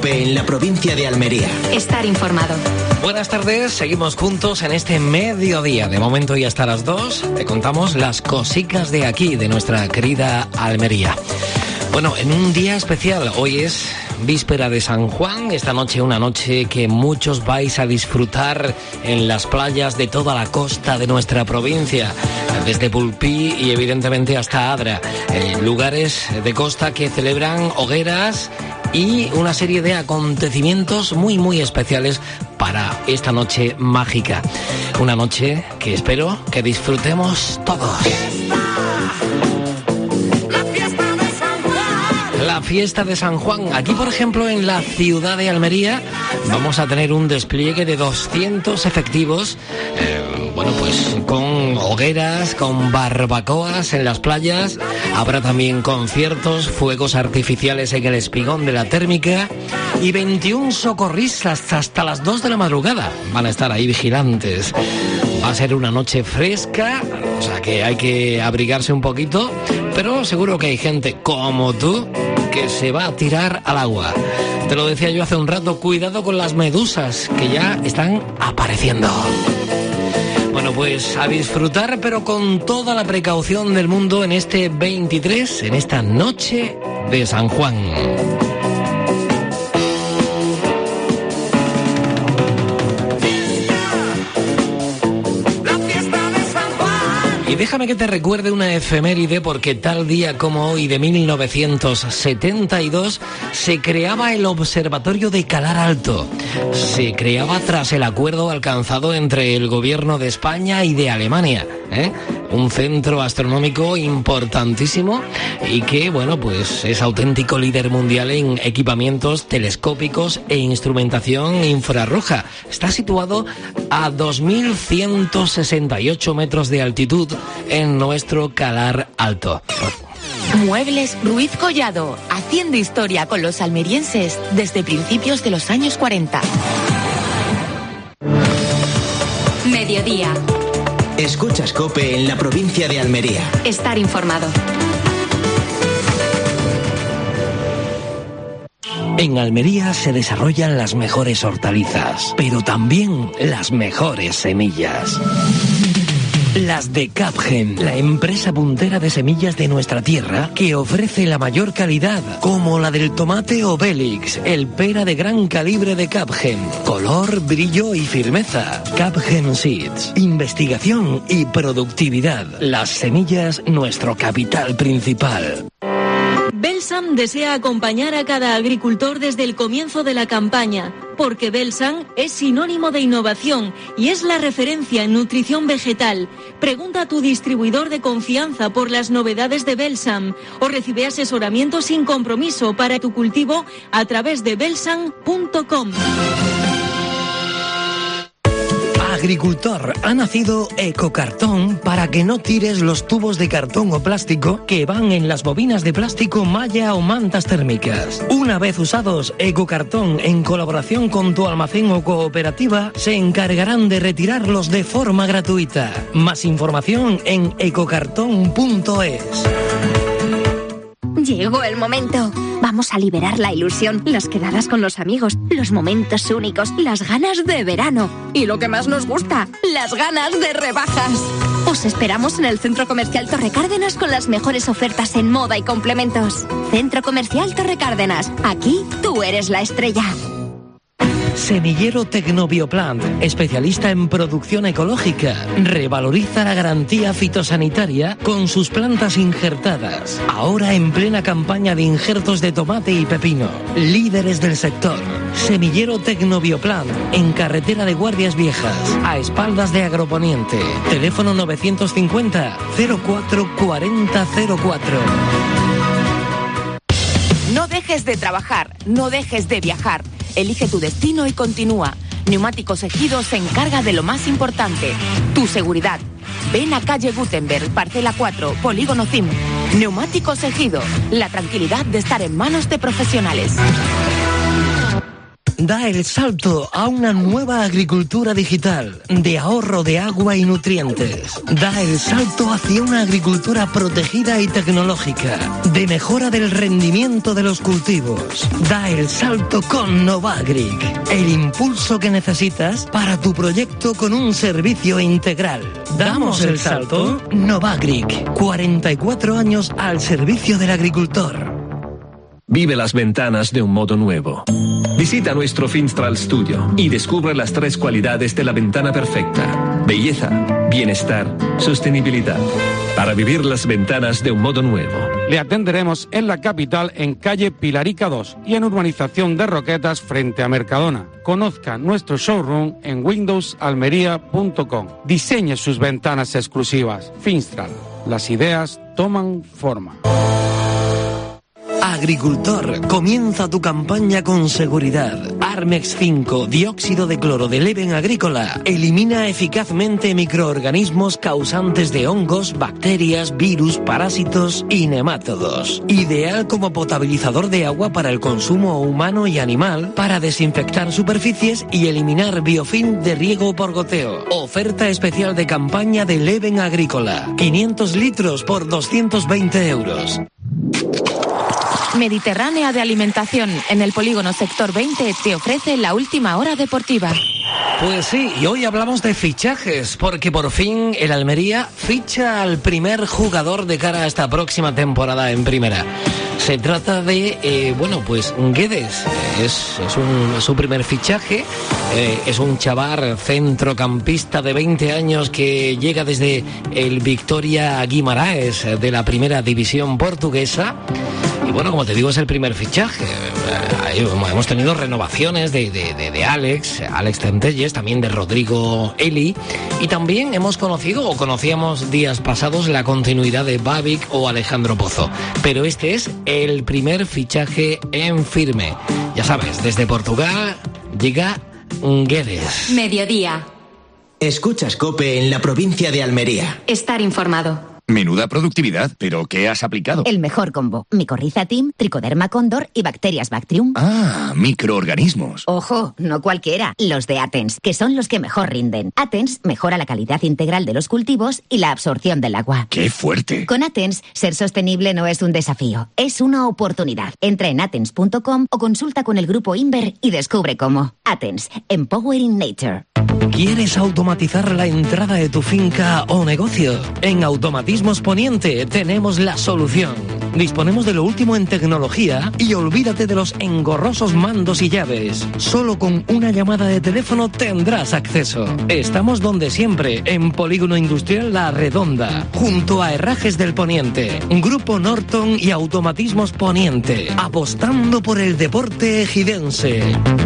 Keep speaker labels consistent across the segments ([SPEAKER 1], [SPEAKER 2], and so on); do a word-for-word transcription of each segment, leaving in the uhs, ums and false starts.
[SPEAKER 1] COPE en la provincia de Almería.
[SPEAKER 2] Estar informado.
[SPEAKER 3] Buenas tardes, seguimos juntos en este mediodía. De momento y hasta las dos te contamos las cositas de aquí, de nuestra querida Almería. Bueno, en un día especial, hoy es víspera de San Juan, esta noche una noche que muchos vais a disfrutar en las playas de toda la costa de nuestra provincia, desde Pulpí y evidentemente hasta Adra, eh, lugares de costa que celebran hogueras y una serie de acontecimientos muy muy especiales para esta noche mágica. Una noche que espero que disfrutemos todos. La fiesta de San Juan. Aquí, por ejemplo, en la ciudad de Almería, vamos a tener un despliegue de doscientos efectivos, eh, bueno, pues con hogueras, con barbacoas en las playas. Habrá también conciertos, fuegos artificiales en el espigón de la térmica y veintiún socorristas hasta las dos de la madrugada. Van a estar ahí vigilantes. Va a ser una noche fresca, o sea que hay que abrigarse un poquito, pero seguro que hay gente como tú que se va a tirar al agua. Te lo decía yo hace un rato, cuidado con las medusas que ya están apareciendo. Bueno, pues a disfrutar, pero con toda la precaución del mundo en este veintitrés, en esta noche de San Juan. Y déjame que te recuerde una efeméride, porque tal día como hoy de mil novecientos setenta y dos se creaba el Observatorio de Calar Alto. Se creaba tras el acuerdo alcanzado entre el gobierno de España y de Alemania, ¿eh? Un centro astronómico importantísimo y que, bueno, pues es auténtico líder mundial en equipamientos telescópicos e instrumentación infrarroja. Está situado a dos mil ciento sesenta y ocho metros de altitud en nuestro Calar Alto.
[SPEAKER 4] Muebles Ruiz Collado, haciendo historia con los almerienses desde principios de los años cuarenta.
[SPEAKER 2] Mediodía.
[SPEAKER 1] Escuchas COPE en la provincia de Almería.
[SPEAKER 2] Estar informado.
[SPEAKER 3] En Almería se desarrollan las mejores hortalizas, pero también las mejores semillas. Las de Capgen, la empresa puntera de semillas de nuestra tierra que ofrece la mayor calidad, como la del tomate Obélix, el pera de gran calibre de Capgen. Color, brillo y firmeza. Capgen Seeds. Investigación y productividad. Las semillas, nuestro capital principal.
[SPEAKER 5] Belsam desea acompañar a cada agricultor desde el comienzo de la campaña, porque Belsam es sinónimo de innovación y es la referencia en nutrición vegetal. Pregunta a tu distribuidor de confianza por las novedades de Belsam o recibe asesoramiento sin compromiso para tu cultivo a través de belsam punto com.
[SPEAKER 3] Agricultor, ha nacido Ecocartón para que no tires los tubos de cartón o plástico que van en las bobinas de plástico, malla o mantas térmicas. Una vez usados, Ecocartón, en colaboración con tu almacén o cooperativa, se encargarán de retirarlos de forma gratuita. Más información en ecocartón punto es.
[SPEAKER 6] Llegó el momento. Vamos a liberar la ilusión, las quedadas con los amigos, los momentos únicos, las ganas de verano. Y lo que más nos gusta, las ganas de rebajas. Os esperamos en el Centro Comercial Torre Cárdenas con las mejores ofertas en moda y complementos. Centro Comercial Torre Cárdenas. Aquí tú eres la estrella.
[SPEAKER 3] Semillero Tecnobioplant, especialista en producción ecológica, revaloriza la garantía fitosanitaria con sus plantas injertadas. Ahora en plena campaña de injertos de tomate y pepino. Líderes del sector. Semillero Tecnobioplant, en carretera de Guardias Viejas, a espaldas de Agroponiente. Teléfono novecientos cincuenta, cero cuatro cuarenta cero cuatro.
[SPEAKER 4] No dejes de trabajar, no dejes de viajar. Elige tu destino y continúa. Neumáticos Ejido se encarga de lo más importante, tu seguridad. Ven a calle Gutenberg, parcela cuatro, Polígono C I M. Neumáticos Ejido, la tranquilidad de estar en manos de profesionales.
[SPEAKER 3] da el salto a una nueva agricultura digital, de ahorro de agua y nutrientes. Da el salto hacia una agricultura protegida y tecnológica, de mejora del rendimiento de los cultivos. Da el salto con Novagric, el impulso que necesitas para tu proyecto con un servicio integral. ¿Damos el salto? Novagric, cuarenta y cuatro años al servicio del agricultor.
[SPEAKER 7] Vive las ventanas de un modo nuevo. Visita nuestro Finstral Studio y descubre las tres cualidades de la ventana perfecta: belleza, bienestar, sostenibilidad. Para vivir las ventanas de un modo nuevo.
[SPEAKER 8] Le atenderemos en la capital, en calle Pilarica dos y en Urbanización de Roquetas frente a Mercadona. Conozca nuestro showroom en windows almería punto com. Diseñe sus ventanas exclusivas. Finstral. Las ideas toman forma.
[SPEAKER 3] Agricultor, comienza tu campaña con seguridad. Armex cinco, dióxido de cloro de Leven Agrícola, elimina eficazmente microorganismos causantes de hongos, bacterias, virus, parásitos y nemátodos. Ideal como potabilizador de agua para el consumo humano y animal, para desinfectar superficies y eliminar biofilm de riego por goteo. Oferta especial de campaña de Leven Agrícola, quinientos litros por doscientos veinte euros.
[SPEAKER 4] Mediterránea de Alimentación, en el polígono Sector veinte, te ofrece la última hora deportiva.
[SPEAKER 3] Pues sí, y hoy hablamos de fichajes, porque por fin el Almería ficha al primer jugador de cara a esta próxima temporada en Primera. Se trata de, eh, bueno, pues Guedes, es, es un, su primer fichaje, eh, es un chaval centrocampista de veinte años que llega desde el Victoria Guimaraes de la Primera División portuguesa. Y bueno, como te digo, es el primer fichaje. Hemos tenido renovaciones de, de, de, de Alex, Alex Centelles, también de Rodrigo Eli. Y también hemos conocido, o conocíamos días pasados, la continuidad de Babic o Alejandro Pozo. Pero este es el primer fichaje en firme. Ya sabes, desde Portugal llega Guedes.
[SPEAKER 2] Mediodía.
[SPEAKER 1] Escuchas COPE en la provincia de Almería.
[SPEAKER 2] Estar informado.
[SPEAKER 9] Menuda productividad, ¿pero qué has aplicado?
[SPEAKER 10] El mejor combo. Micorriza Team, Tricoderma Cóndor y Bacterias Bactrium.
[SPEAKER 9] Ah, microorganismos.
[SPEAKER 10] Ojo, no cualquiera. Los de Atens, que son los que mejor rinden. Atens mejora la calidad integral de los cultivos y la absorción del agua.
[SPEAKER 9] ¡Qué fuerte!
[SPEAKER 10] Con Atens, ser sostenible no es un desafío, es una oportunidad. Entra en atens punto com o consulta con el grupo Inver y descubre cómo. Atens, Empowering Nature.
[SPEAKER 3] ¿Quieres automatizar la entrada de tu finca o negocio? En Automatismos Poniente tenemos la solución. Disponemos de lo último en tecnología y olvídate de los engorrosos mandos y llaves. Solo con una llamada de teléfono tendrás acceso. Estamos donde siempre, en Polígono Industrial La Redonda, junto a Herrajes del Poniente, Grupo Norton y Automatismos Poniente, apostando por el deporte ejidense.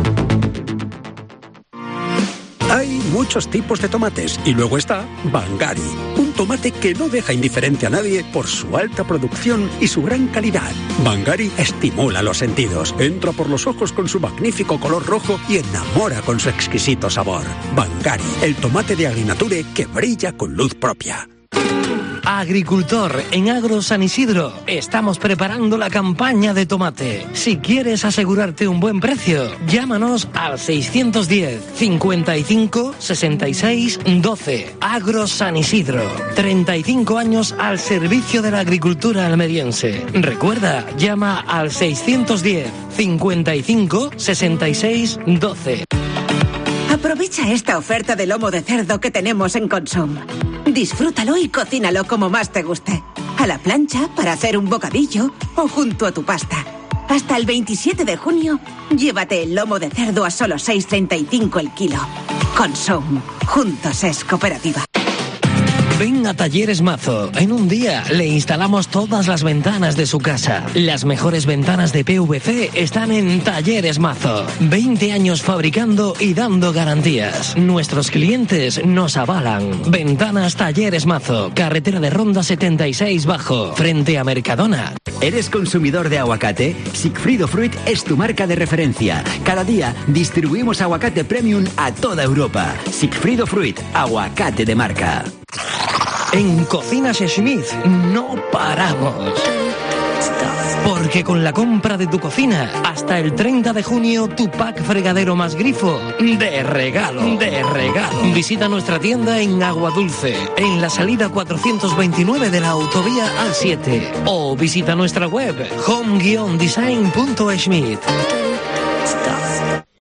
[SPEAKER 11] Hay muchos tipos de tomates y luego está Bangari, un tomate que no deja indiferente a nadie por su alta producción y su gran calidad. Bangari estimula los sentidos, entra por los ojos con su magnífico color rojo y enamora con su exquisito sabor. Bangari, el tomate de Agrinature que brilla con luz propia.
[SPEAKER 3] Agricultor, en Agro San Isidro estamos preparando la campaña de tomate. Si quieres asegurarte un buen precio, llámanos al seiscientos diez, cincuenta y cinco, sesenta y seis, doce. Agro San Isidro, treinta y cinco años al servicio de la agricultura almeriense. Recuerda, llama al seiscientos diez, cincuenta y cinco, sesenta y seis, doce.
[SPEAKER 12] Aprovecha esta oferta de lomo de cerdo que tenemos en Consum. Disfrútalo y cocínalo como más te guste. A la plancha, para hacer un bocadillo o junto a tu pasta. Hasta el veintisiete de junio, llévate el lomo de cerdo a solo seis treinta y cinco el kilo. Consum. Juntos es cooperativa.
[SPEAKER 3] Ven a Talleres Mazo. En un día le instalamos todas las ventanas de su casa. Las mejores ventanas de P V C están en Talleres Mazo. veinte años fabricando y dando garantías. Nuestros clientes nos avalan. Ventanas Talleres Mazo. Carretera de Ronda setenta y seis Bajo, frente a Mercadona.
[SPEAKER 13] ¿Eres consumidor de aguacate? Sigfrido Fruit es tu marca de referencia. Cada día distribuimos aguacate premium a toda Europa. Sigfrido Fruit, aguacate de marca.
[SPEAKER 3] En Cocinas Schmidt no paramos. Porque con la compra de tu cocina, hasta el treinta de junio, tu pack fregadero más grifo de regalo, de regalo. Visita nuestra tienda en Agua Dulce, en la salida cuatrocientos veintinueve de la autovía A siete. O visita nuestra web home guion design punto schmidt.